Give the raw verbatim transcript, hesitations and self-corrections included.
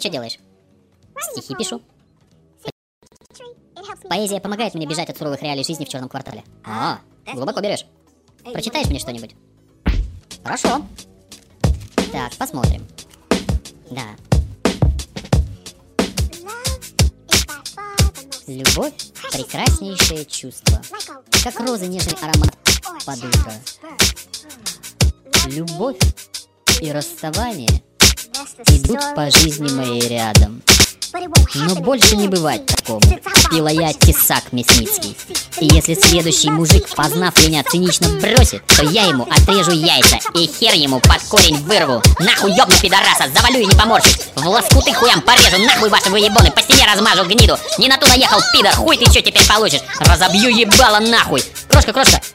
что делаешь? Стихи пишу. Поэзия помогает мне бежать от суровых реалий жизни в черном квартале. А, глубоко берешь. Прочитаешь мне что-нибудь? Хорошо. Так, посмотрим. Да. Любовь — прекраснейшее чувство, как розы нежный аромат под утро. Любовь и расставание идут по жизни моей рядом. Но больше не бывать такому, пила я тесак Мясницкий. И если следующий мужик, познав меня, цинично бросит, то я ему отрежу яйца и хер ему под корень вырву. Нахуй ёбну пидораса, завалю и не поморщусь. В лоскуты хуям порежу, нахуй ваши выебоны, по стене размажу гниду. Не на ту наехал, пидор, хуй ты чё теперь получишь? Разобью ебало нахуй. Крошка, крошка,